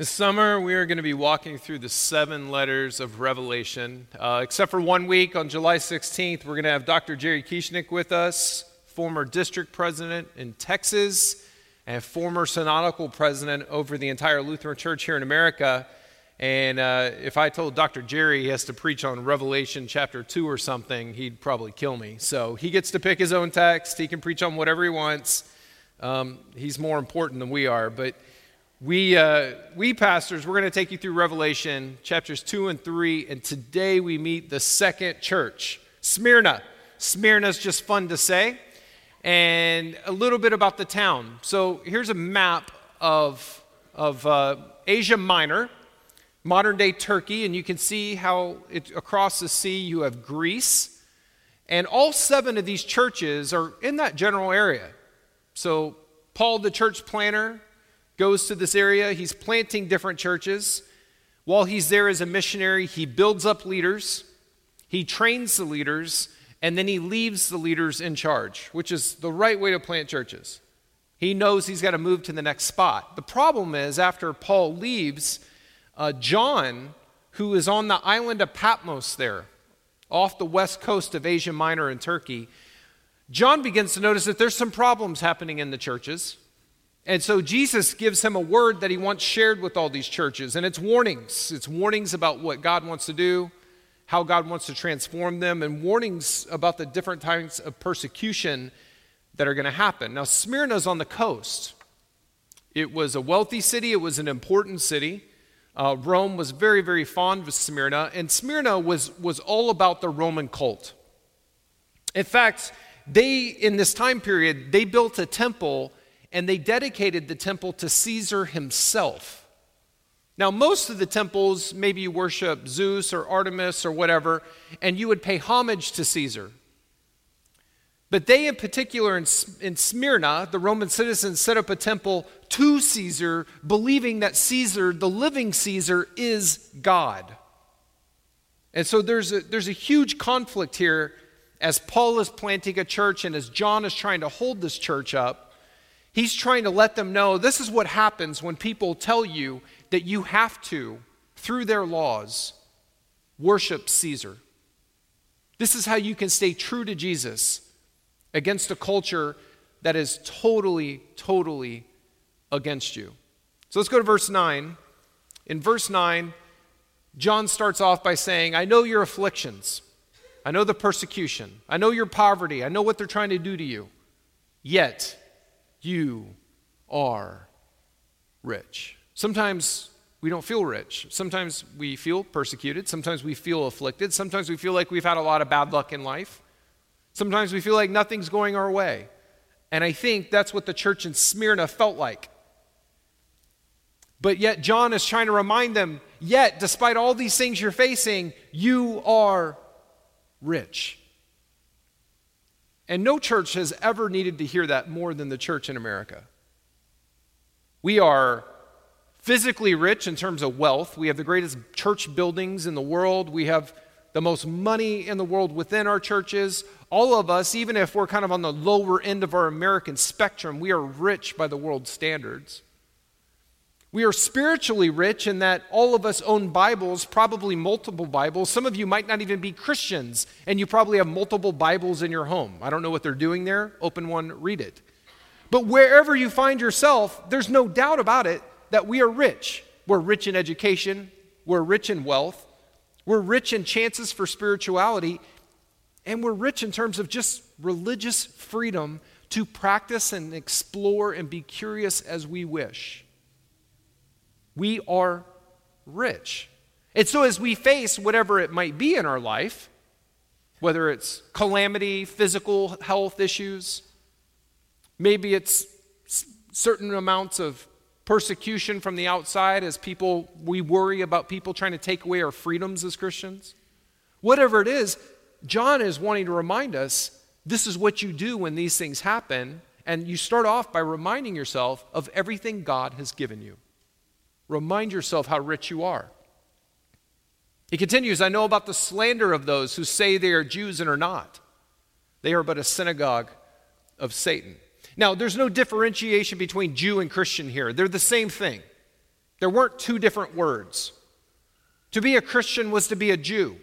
This summer, we are going to be walking through the 7 letters of Revelation. Except for 1 week, on July 16th, we're going to have Dr. Jerry Kieschnick with us, former district president in Texas, and former synodical president over the entire Lutheran Church here in America. And if I told Dr. Jerry he has to preach on Revelation chapter 2 or something, he'd probably kill me. So he gets to pick his own text. He can preach on whatever he wants. He's more important than we are, but we pastors, we're going to take you through Revelation chapters 2 and 3, and today we meet the second church, Smyrna. Smyrna's just fun to say, and a little bit about the town. So here's a map of Asia Minor, modern-day Turkey, and you can see how across the sea you have Greece, and all 7 of these churches are in that general area. So Paul, the church planter, goes to this area. He's planting different churches. While he's there as a missionary, he builds up leaders, he trains the leaders, and then he leaves the leaders in charge, which is the right way to plant churches. He knows he's got to move to the next spot. The problem is, after Paul leaves, John, who is on the island of Patmos there, off the west coast of Asia Minor in Turkey, John begins to notice that there's some problems happening in the churches. And so Jesus gives him a word that he wants shared with all these churches. And it's warnings. It's warnings about what God wants to do, how God wants to transform them, and warnings about the different types of persecution that are going to happen. Now, Smyrna's on the coast. It was a wealthy city. It was an important city. Rome was very, very fond of Smyrna. And Smyrna was all about the Roman cult. In fact, in this time period, they built a temple and they dedicated the temple to Caesar himself. Now, most of the temples, maybe you worship Zeus or Artemis or whatever, and you would pay homage to Caesar. But they, in particular, in Smyrna, the Roman citizens set up a temple to Caesar, believing that Caesar, the living Caesar, is God. And so there's a huge conflict here as Paul is planting a church and as John is trying to hold this church up. He's trying to let them know this is what happens when people tell you that you have to, through their laws, worship Caesar. This is how you can stay true to Jesus against a culture that is totally, totally against you. So let's go to verse 9. In verse 9, John starts off by saying, I know your afflictions. I know the persecution. I know your poverty. I know what they're trying to do to you. Yet you are rich. Sometimes we don't feel rich. Sometimes we feel persecuted. Sometimes we feel afflicted. Sometimes we feel like we've had a lot of bad luck in life. Sometimes we feel like nothing's going our way. And I think that's what the church in Smyrna felt like. But yet John is trying to remind them, yet despite all these things you're facing, you are rich. And no church has ever needed to hear that more than the church in America. We are physically rich in terms of wealth. We have the greatest church buildings in the world. We have the most money in the world within our churches. All of us, even if we're kind of on the lower end of our American spectrum, we are rich by the world's standards. We are spiritually rich in that all of us own Bibles, probably multiple Bibles. Some of you might not even be Christians, and you probably have multiple Bibles in your home. I don't know what they're doing there. Open one, read it. But wherever you find yourself, there's no doubt about it that we are rich. We're rich in education. We're rich in wealth. We're rich in chances for spirituality. And we're rich in terms of just religious freedom to practice and explore and be curious as we wish. We are rich. And so as we face whatever it might be in our life, whether it's calamity, physical health issues, maybe it's certain amounts of persecution from the outside as we worry about people trying to take away our freedoms as Christians. Whatever it is, John is wanting to remind us this is what you do when these things happen, and you start off by reminding yourself of everything God has given you. Remind yourself how rich you are. He continues, I know about the slander of those who say they are Jews and are not. They are but a synagogue of Satan. Now, there's no differentiation between Jew and Christian here. They're the same thing. There weren't two different words. To be a Christian was to be a Jew.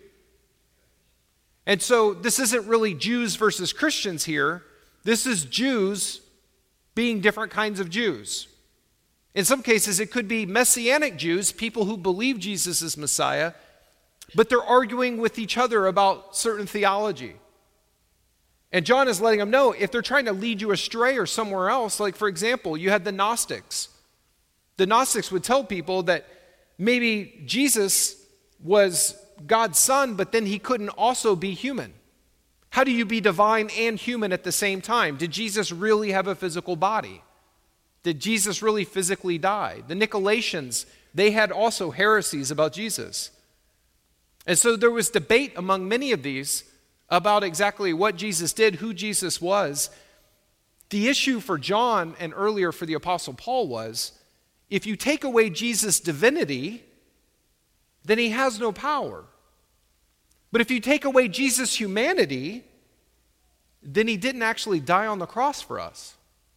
And so this isn't really Jews versus Christians here. This is Jews being different kinds of Jews. In some cases, it could be Messianic Jews, people who believe Jesus is Messiah, but they're arguing with each other about certain theology. And John is letting them know if they're trying to lead you astray or somewhere else, like for example, you had the Gnostics. The Gnostics would tell people that maybe Jesus was God's son, but then he couldn't also be human. How do you be divine and human at the same time? Did Jesus really have a physical body? Did Jesus really physically die? The Nicolaitans, they had also heresies about Jesus. And so there was debate among many of these about exactly what Jesus did, who Jesus was. The issue for John and earlier for the Apostle Paul was, if you take away Jesus' divinity, then he has no power. But if you take away Jesus' humanity, then he didn't actually die on the cross for us.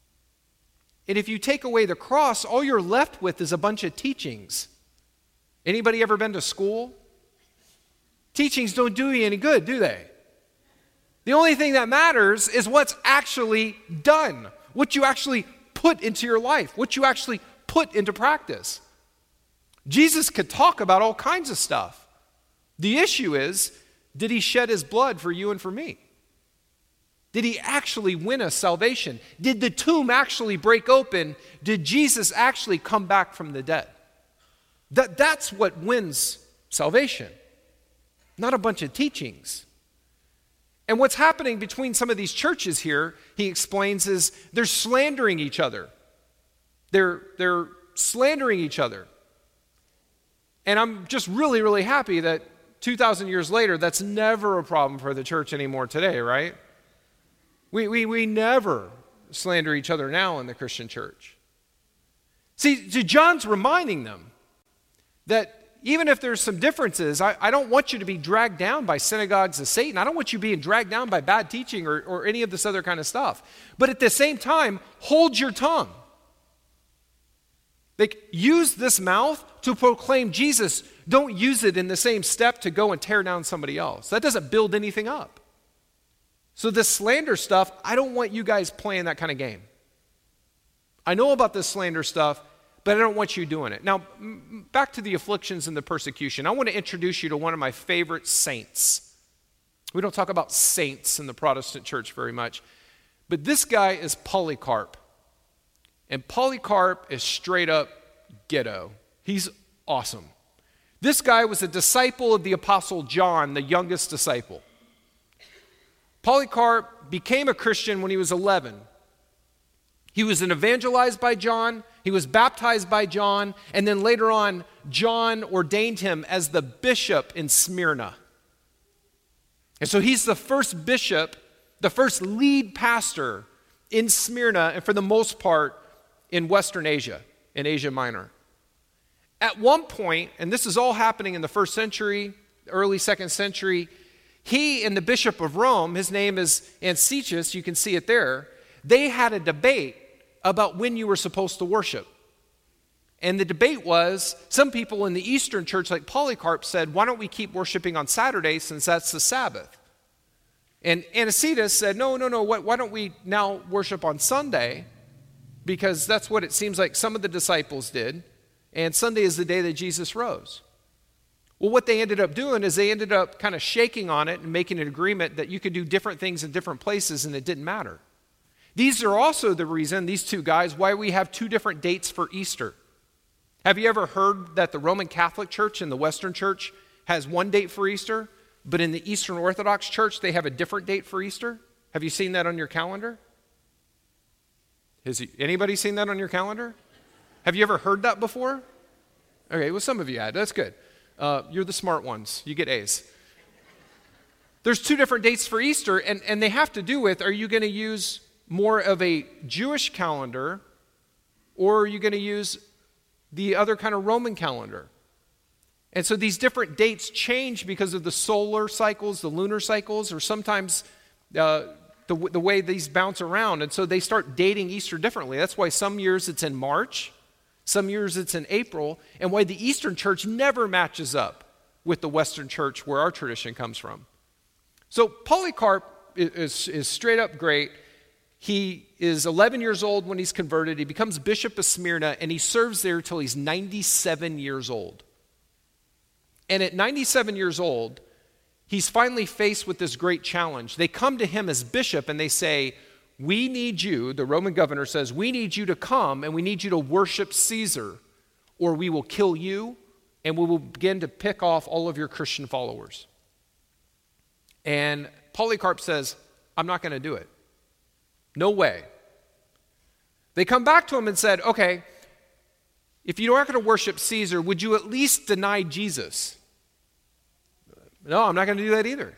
And if you take away the cross, all you're left with is a bunch of teachings. Anybody ever been to school? Teachings don't do you any good, do they? The only thing that matters is what's actually done, what you actually put into your life, what you actually put into practice. Jesus could talk about all kinds of stuff. The issue is, did he shed his blood for you and for me? Did he actually win us salvation? Did the tomb actually break open? Did Jesus actually come back from the dead? That's what wins salvation, not a bunch of teachings. And what's happening between some of these churches here, he explains, is they're slandering each other. They're slandering each other. And I'm just really, really happy that 2,000 years later, that's never a problem for the church anymore today, right? We never slander each other now in the Christian church. See, John's reminding them that even if there's some differences, I don't want you to be dragged down by synagogues of Satan. I don't want you being dragged down by bad teaching or any of this other kind of stuff. But at the same time, hold your tongue. Like, use this mouth to proclaim Jesus. Don't use it in the same step to go and tear down somebody else. That doesn't build anything up. So this slander stuff, I don't want you guys playing that kind of game. I know about this slander stuff, but I don't want you doing it. Now, back to the afflictions and the persecution. I want to introduce you to one of my favorite saints. We don't talk about saints in the Protestant church very much, but this guy is Polycarp. And Polycarp is straight up ghetto. He's awesome. This guy was a disciple of the Apostle John, the youngest disciple. Polycarp became a Christian when he was 11. He was evangelized by John, he was baptized by John, and then later on, John ordained him as the bishop in Smyrna. And so he's the first bishop, the first lead pastor in Smyrna, and for the most part, in Western Asia, in Asia Minor. At one point, and this is all happening in the first century, early second century, he and the Bishop of Rome, his name is Antichus, you can see it there, they had a debate about when you were supposed to worship. And the debate was, some people in the Eastern church, like Polycarp, said, why don't we keep worshiping on Saturday since that's the Sabbath? And Anicetus said, no, why don't we now worship on Sunday? Because that's what it seems like some of the disciples did. And Sunday is the day that Jesus rose. Well, what they ended up doing is they ended up kind of shaking on it and making an agreement that you could do different things in different places and it didn't matter. These are also the reason, these two guys, why we have two different dates for Easter. Have you ever heard that the Roman Catholic Church and the Western Church has one date for Easter, but in the Eastern Orthodox Church they have a different date for Easter? Have you seen that on your calendar? Has anybody seen that on your calendar? Have you ever heard that before? Okay, well, some of you had. That's good. You're the smart ones. You get A's. There's two different dates for Easter, and they have to do with, are you going to use more of a Jewish calendar, or are you going to use the other kind of Roman calendar? And so these different dates change because of the solar cycles, the lunar cycles, or sometimes the way these bounce around. And so they start dating Easter differently. That's why some years it's in March, Some years it's in April, and why the Eastern Church never matches up with the Western Church where our tradition comes from. So Polycarp is straight up great. He is 11 years old when he's converted. He becomes Bishop of Smyrna, and he serves there till he's 97 years old. And at 97 years old, he's finally faced with this great challenge. They come to him as bishop, and they say, we need you, the Roman governor says, we need you to come, and we need you to worship Caesar, or we will kill you, and we will begin to pick off all of your Christian followers. And Polycarp says, I'm not going to do it. No way. They come back to him and said, okay, if you aren't going to worship Caesar, would you at least deny Jesus? No, I'm not going to do that either.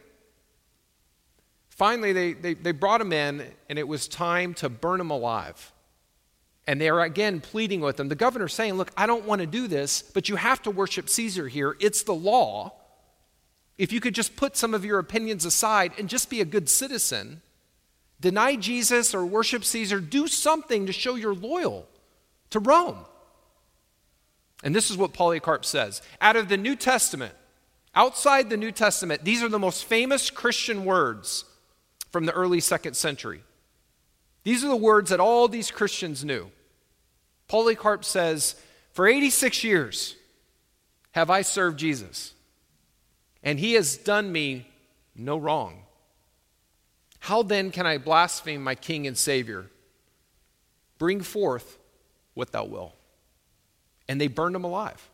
Finally, they brought him in, and it was time to burn him alive. And they are again pleading with him. The governor's saying, look, I don't want to do this, but you have to worship Caesar here. It's the law. If you could just put some of your opinions aside and just be a good citizen, deny Jesus or worship Caesar, do something to show you're loyal to Rome. And this is what Polycarp says. Out of the New Testament, outside the New Testament, these are the most famous Christian words from the early 2nd century. These are the words that all these Christians knew. Polycarp says, for 86 years have I served Jesus, and he has done me no wrong. How then can I blaspheme my King and Savior? Bring forth what thou wilt. And they burned him alive.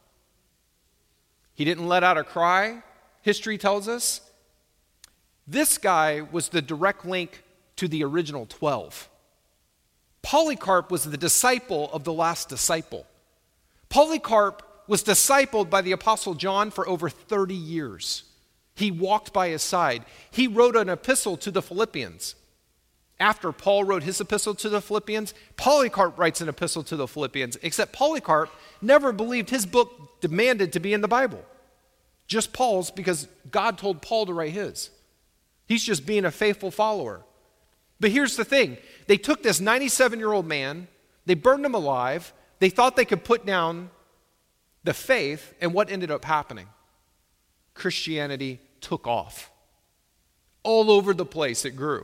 He didn't let out a cry, history tells us. This guy was the direct link to the original 12. Polycarp was the disciple of the last disciple. Polycarp was discipled by the Apostle John for over 30 years. He walked by his side. He wrote an epistle to the Philippians. After Paul wrote his epistle to the Philippians, Polycarp writes an epistle to the Philippians, except Polycarp never believed his book demanded to be in the Bible. Just Paul's, because God told Paul to write his. He's just being a faithful follower. But here's the thing. They took this 97-year-old man, they burned him alive, they thought they could put down the faith, and what ended up happening? Christianity took off. All over the place it grew.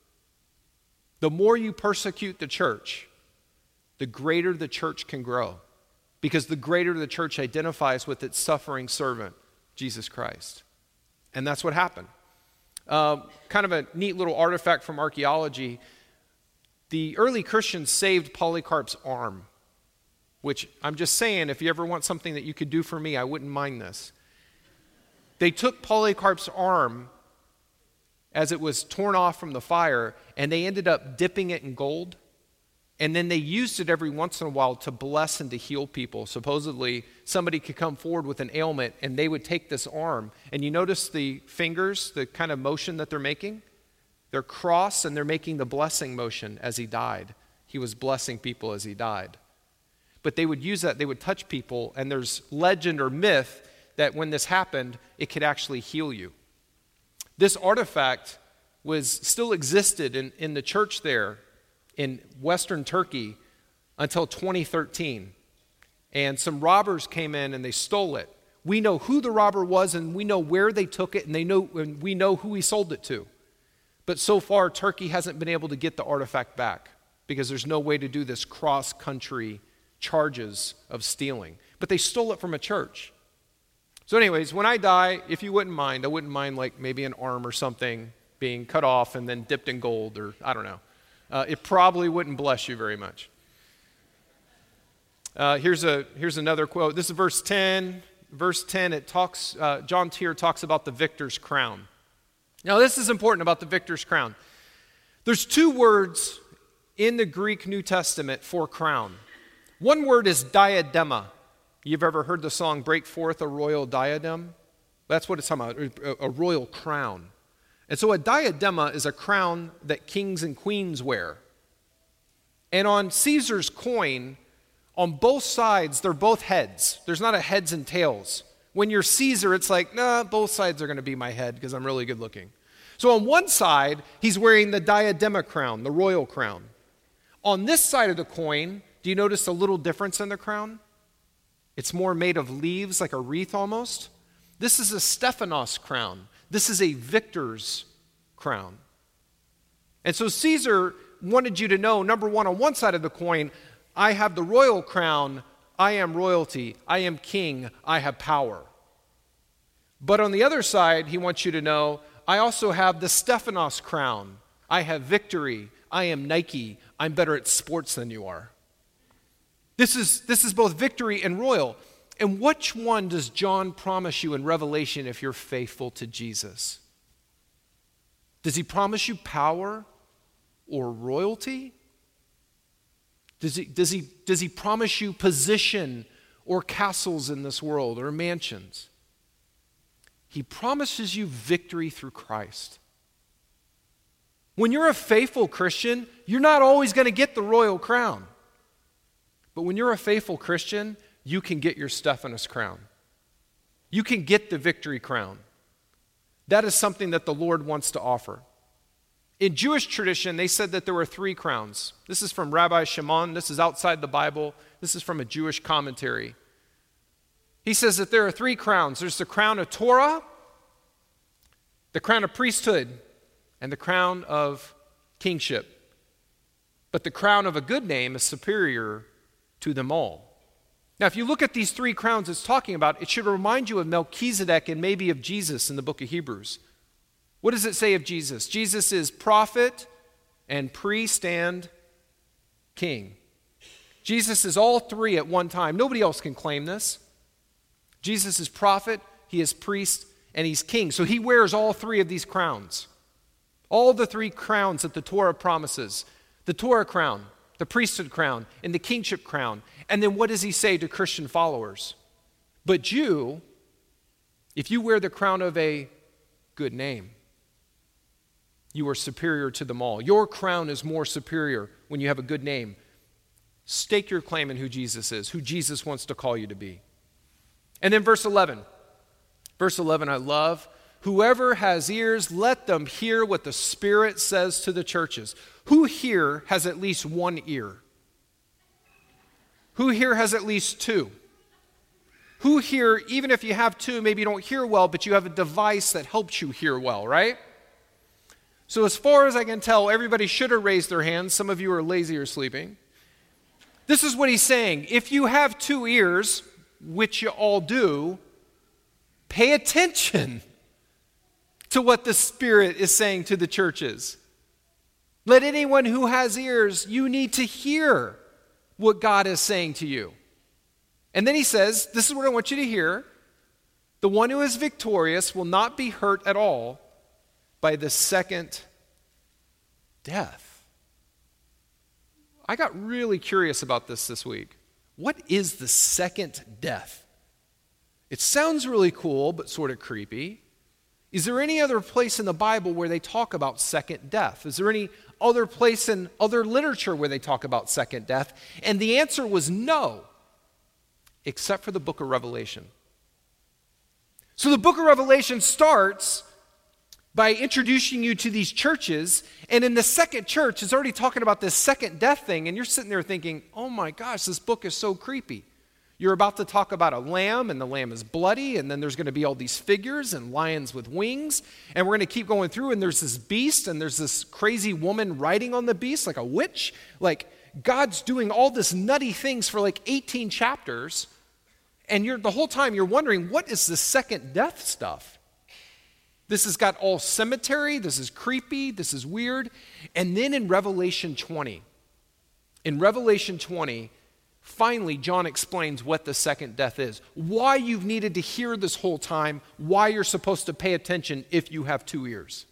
The more you persecute the church, the greater the church can grow, because the greater the church identifies with its suffering servant, Jesus Christ. And that's what happened. Kind of a neat little artifact from archaeology. The early Christians saved Polycarp's arm, which I'm just saying, if you ever want something that you could do for me, I wouldn't mind this. They took Polycarp's arm as it was torn off from the fire, and they ended up dipping it in gold, and then they used it every once in a while to bless and to heal people. Supposedly, somebody could come forward with an ailment, and they would take this arm, and you notice the fingers, the kind of motion that they're making? They're crossed, and they're making the blessing motion as he died. He was blessing people as he died. But they would use that, they would touch people, and there's legend or myth that when this happened, it could actually heal you. This artifact still existed in the church there in Western Turkey until 2013. And some robbers came in and they stole it. We know who the robber was, and we know where they took it, and we know who he sold it to. But so far, Turkey hasn't been able to get the artifact back because there's no way to do this cross-country charges of stealing. But they stole it from a church. So anyways, when I die, if you wouldn't mind, I wouldn't mind like maybe an arm or something being cut off and then dipped in gold, or I don't know. It probably wouldn't bless you very much. Here's another quote. This is verse 10. Verse 10, John Tier talks about the victor's crown. Now this is important about the victor's crown. There's two words in the Greek New Testament for crown. One word is diadema. You've ever heard the song, Break Forth a Royal Diadem? That's what it's talking about, a royal crown. And so a diadema is a crown that kings and queens wear. And on Caesar's coin, on both sides, they're both heads. There's not a heads and tails. When you're Caesar, it's like, nah, both sides are going to be my head because I'm really good looking. So on one side, he's wearing the diadema crown, the royal crown. On this side of the coin, Do you notice a little difference in the crown? It's more made of leaves, like a wreath almost. This is a Stephanos crown. This is a victor's crown. And so Caesar wanted you to know, number one, on one side of the coin, I have the royal crown, I am royalty, I am king, I have power. But on the other side, he wants you to know, I also have the Stephanos crown. I have victory, I am Nike, I'm better at sports than you are. This is both victory and royal. And which one does John promise you in Revelation if you're faithful to Jesus? Does he promise you power or royalty? Does he promise you position or castles in this world or mansions? He promises you victory through Christ. When you're a faithful Christian, you're not always going to get the royal crown. But when you're a faithful Christian, you can get your Stephanos crown. You can get the victory crown. That is something that the Lord wants to offer. In Jewish tradition, they said that there were 3 crowns. This is from Rabbi Shimon. This is outside the Bible. This is from a Jewish commentary. He says that there are 3 crowns. There's the crown of Torah, the crown of priesthood, and the crown of kingship. But the crown of a good name is superior to them all. Now, if you look at these 3 crowns it's talking about, it should remind you of Melchizedek and maybe of Jesus in the book of Hebrews. What does it say of Jesus? Jesus is prophet and priest and king. Jesus is all 3 at one time. Nobody else can claim this. Jesus is prophet, he is priest, and he's king. So he wears all 3 of these crowns. All the 3 crowns that the Torah promises. The Torah crown, the priesthood crown, and the kingship crown. And then what does he say to Christian followers? But you, if you wear the crown of a good name, you are superior to them all. Your crown is more superior when you have a good name. Stake your claim in who Jesus is, who Jesus wants to call you to be. And then verse 11. Verse 11 I love. Whoever has ears, let them hear what the Spirit says to the churches. Who here has at least 1 ear? Who here has at least 2? Who here, even if you have 2, maybe you don't hear well, but you have a device that helps you hear well, right? So as far as I can tell, everybody should have raised their hands. Some of you are lazy or sleeping. This is what he's saying. If you have 2 ears, which you all do, pay attention to what the Spirit is saying to the churches. Let anyone who has ears, you need to hear what God is saying to you. And then he says, this is what I want you to hear. The one who is victorious will not be hurt at all by the second death. I got really curious about this week. What is the second death? It sounds really cool, but sort of creepy. Is there any other place in the Bible where they talk about second death? Is there any other place in other literature where they talk about second death? And the answer was no, except for the book of Revelation. So the book of Revelation starts by introducing you to these churches, and in the second church, it's already talking about this second death thing, and you're sitting there thinking, oh my gosh, this book is so creepy. You're about to talk about a lamb, and the lamb is bloody, and then there's going to be all these figures and lions with wings, and we're going to keep going through, and there's this beast, and there's this crazy woman riding on the beast like a witch. Like, God's doing all this nutty things for like 18 chapters, and the whole time you're wondering, what is the second death stuff? This has got all cemetery, this is creepy, this is weird. And then in Revelation 20, finally, John explains what the second death is, why you've needed to hear this whole time, why you're supposed to pay attention if you have 2 ears.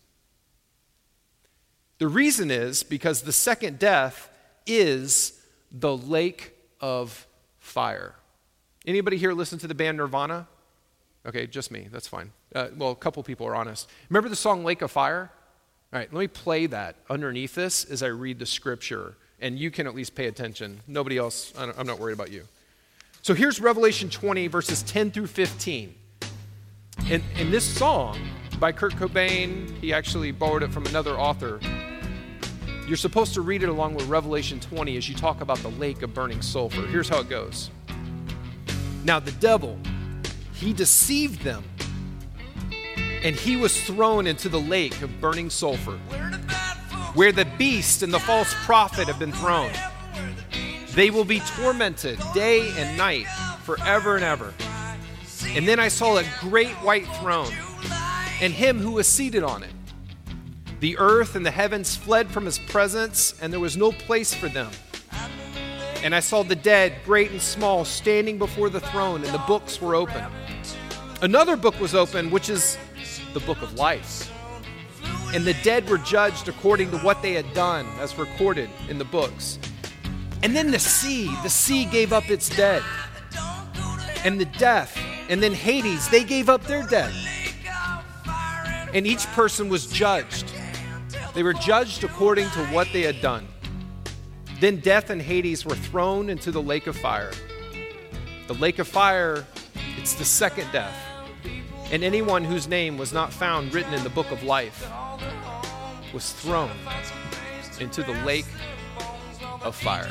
The reason is because the second death is the lake of fire. Anybody here listen to the band Nirvana? Okay, just me, that's fine. Well, a couple people are honest. Remember the song Lake of Fire? All right, let me play that underneath this as I read the scripture. And you can at least pay attention. Nobody else, I'm not worried about you. So here's Revelation 20, verses 10 through 15. In this song by Kurt Cobain, he actually borrowed it from another author. You're supposed to read it along with Revelation 20 as you talk about the lake of burning sulfur. Here's how it goes. Now the devil, he deceived them, and he was thrown into the lake of burning sulfur, where the beast and the false prophet have been thrown. They will be tormented day and night forever and ever. And then I saw a great white throne, and him who was seated on it. The earth and the heavens fled from his presence, and there was no place for them. And I saw the dead, great and small, standing before the throne, and the books were open. Another book was open, which is the book of life. And the dead were judged according to what they had done, as recorded in the books. And then the sea gave up its dead. And the death, and then Hades, they gave up their dead. And each person was judged. They were judged according to what they had done. Then death and Hades were thrown into the lake of fire. The lake of fire, it's the second death. And anyone whose name was not found written in the book of life was thrown into the lake of fire.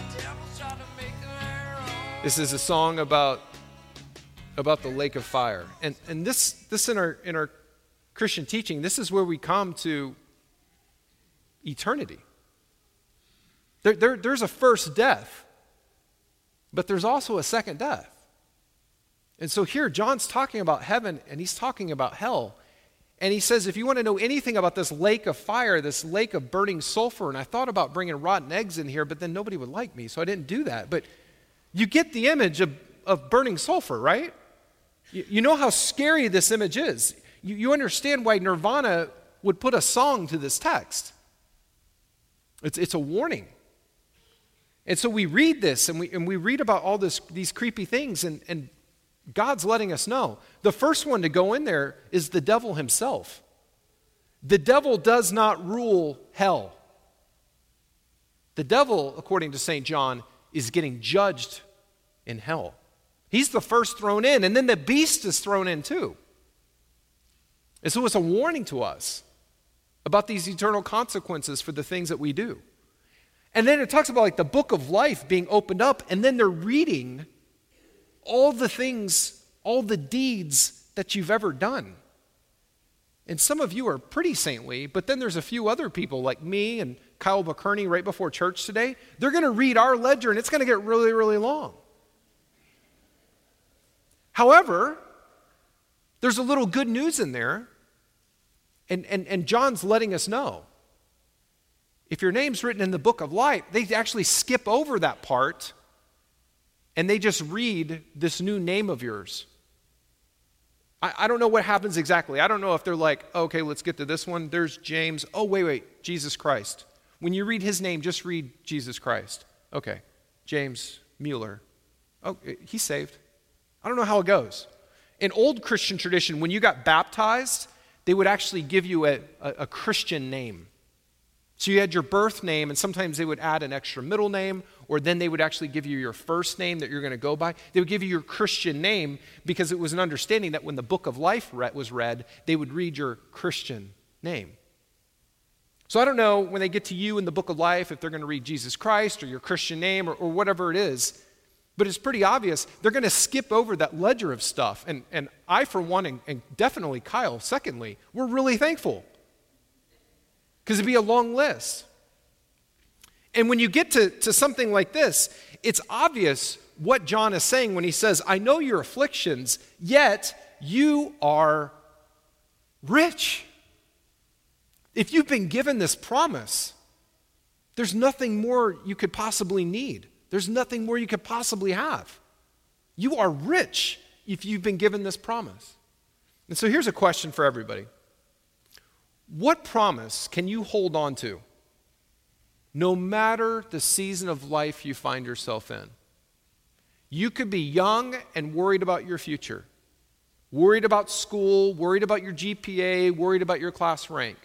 This is a song about the lake of fire. And this in our Christian teaching, this is where we come to eternity. There's a first death, but there's also a second death. And so here, John's talking about heaven, and he's talking about hell. And he says, if you want to know anything about this lake of fire, this lake of burning sulfur, and I thought about bringing rotten eggs in here, but then nobody would like me, so I didn't do that. But you get the image of burning sulfur, right? You know how scary this image is. You understand why Nirvana would put a song to this text. It's a warning. And so we read this, and we read about all these creepy things, and God's letting us know. The first one to go in there is the devil himself. The devil does not rule hell. The devil, according to St. John, is getting judged in hell. He's the first thrown in, and then the beast is thrown in too. And so it's a warning to us about these eternal consequences for the things that we do. And then it talks about like the book of life being opened up, and then they're reading all the things, all the deeds that you've ever done. And some of you are pretty saintly, but then there's a few other people like me and Kyle McKerney right before church today. They're going to read our ledger, and it's going to get really, really long. However, there's a little good news in there, and John's letting us know. If your name's written in the book of life, they actually skip over that part, and they just read this new name of yours. I don't know what happens exactly. I don't know if they're like, okay, let's get to this one. There's James. Oh, wait, Jesus Christ. When you read his name, just read Jesus Christ. Okay, James Mueller. Oh, he's saved. I don't know how it goes. In old Christian tradition, when you got baptized, they would actually give you a Christian name. So you had your birth name, and sometimes they would add an extra middle name, or then they would actually give you your first name that you're going to go by. They would give you your Christian name because it was an understanding that when the book of life was read, they would read your Christian name. So I don't know when they get to you in the book of life if they're going to read Jesus Christ or your Christian name or whatever it is, but it's pretty obvious they're going to skip over that ledger of stuff. And I, for one, and definitely Kyle, secondly, we're really thankful. Because it'd be a long list. And when you get to something like this, it's obvious what John is saying when he says, I know your afflictions, yet you are rich. If you've been given this promise, there's nothing more you could possibly need. There's nothing more you could possibly have. You are rich if you've been given this promise. And so here's a question for everybody. What promise can you hold on to no matter the season of life you find yourself in? You could be young and worried about your future, worried about school, worried about your GPA, worried about your class rank.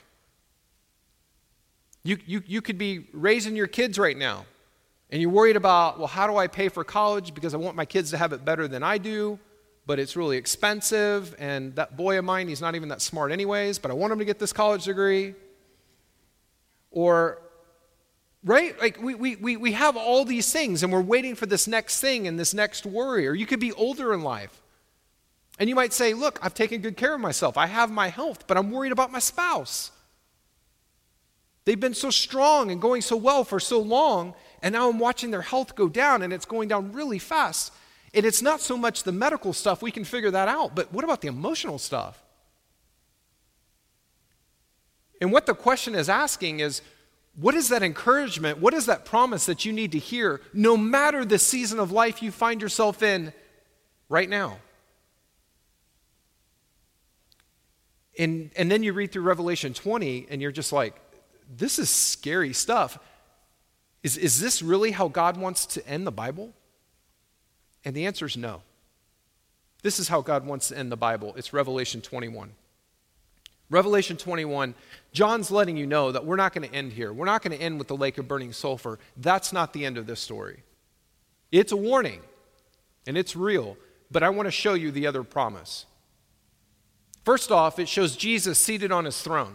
You could be raising your kids right now, and you're worried about, well, how do I pay for college because I want my kids to have it better than I do? But it's really expensive, and that boy of mine, he's not even that smart anyways, but I want him to get this college degree. Or Right? Like we have all these things and we're waiting for this next thing and this next worry. Or you could be older in life. And you might say, look, I've taken good care of myself. I have my health, but I'm worried about my spouse. They've been so strong and going so well for so long, and now I'm watching their health go down, and it's going down really fast. And it's not so much the medical stuff, we can figure that out, but what about the emotional stuff? And what the question is asking is, what is that encouragement? What is that promise that you need to hear no matter the season of life you find yourself in right now? And then you read through Revelation 20 and you're just like, this is scary stuff. Is this really how God wants to end the Bible? And the answer is no. This is how God wants to end the Bible. It's Revelation 21. Revelation 21, John's letting you know that we're not going to end here. We're not going to end with the lake of burning sulfur. That's not the end of this story. It's a warning, and it's real, but I want to show you the other promise. First off, it shows Jesus seated on his throne.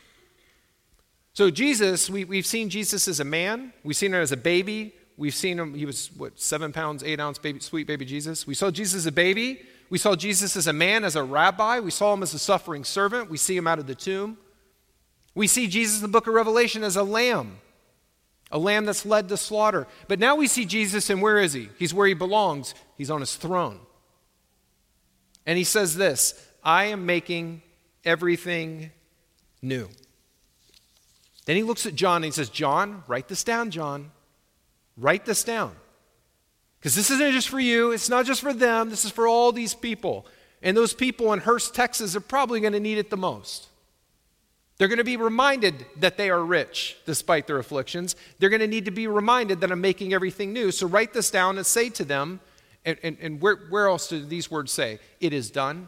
So Jesus, we've seen Jesus as a man. We've seen him as a baby. We've seen him, he was, 7 pounds, 8 ounce baby, sweet baby Jesus. We saw Jesus as a baby. We saw Jesus as a man, as a rabbi. We saw him as a suffering servant. We see him out of the tomb. We see Jesus in the book of Revelation as a lamb that's led to slaughter. But now we see Jesus, and where is he? He's where he belongs. He's on his throne. And he says this, I am making everything new. Then he looks at John and he says, John, write this down, John. Write this down. Because this isn't just for you. It's not just for them. This is for all these people. And those people in Hurst, Texas are probably going to need it the most. They're going to be reminded that they are rich despite their afflictions. They're going to need to be reminded that I'm making everything new. So write this down and say to them, and where else do these words say? It is done.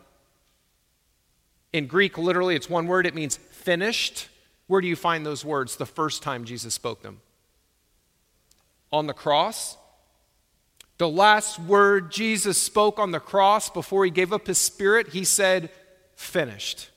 In Greek, literally, it's one word. It means finished. Where do you find those words the first time Jesus spoke them? On the cross. The last word Jesus spoke on the cross before he gave up his spirit, he said, finished.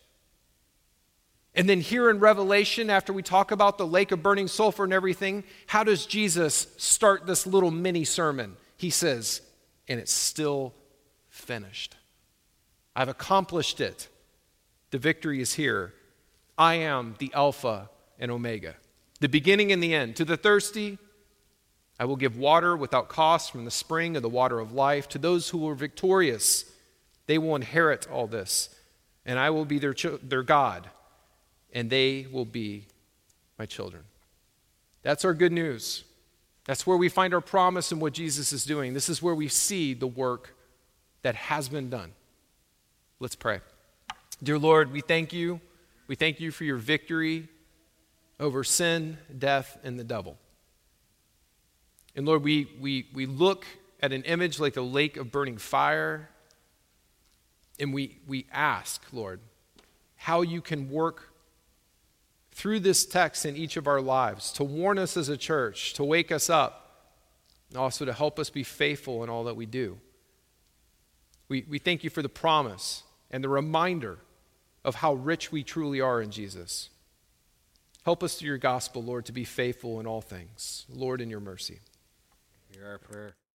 And then here in Revelation, after we talk about the lake of burning sulfur and everything, how does Jesus start this little mini sermon? He says, and it's still finished. I've accomplished it. The victory is here. I am the Alpha and Omega, the beginning and the end. To the thirsty, I will give water without cost from the spring of the water of life. To those who are victorious, they will inherit all this, and I will be their God, and they will be my children. That's our good news. That's where we find our promise in what Jesus is doing. This is where we see the work that has been done. Let's pray. Dear Lord, we thank you. We thank you for your victory over sin, death, and the devil. And Lord, we look at an image like the lake of burning fire, and we ask, Lord, how you can work through this text in each of our lives to warn us as a church, to wake us up, and also to help us be faithful in all that we do. We thank you for the promise and the reminder of how rich we truly are in Jesus. Help us through your gospel, Lord, to be faithful in all things. Lord, in your mercy. Hear our prayer.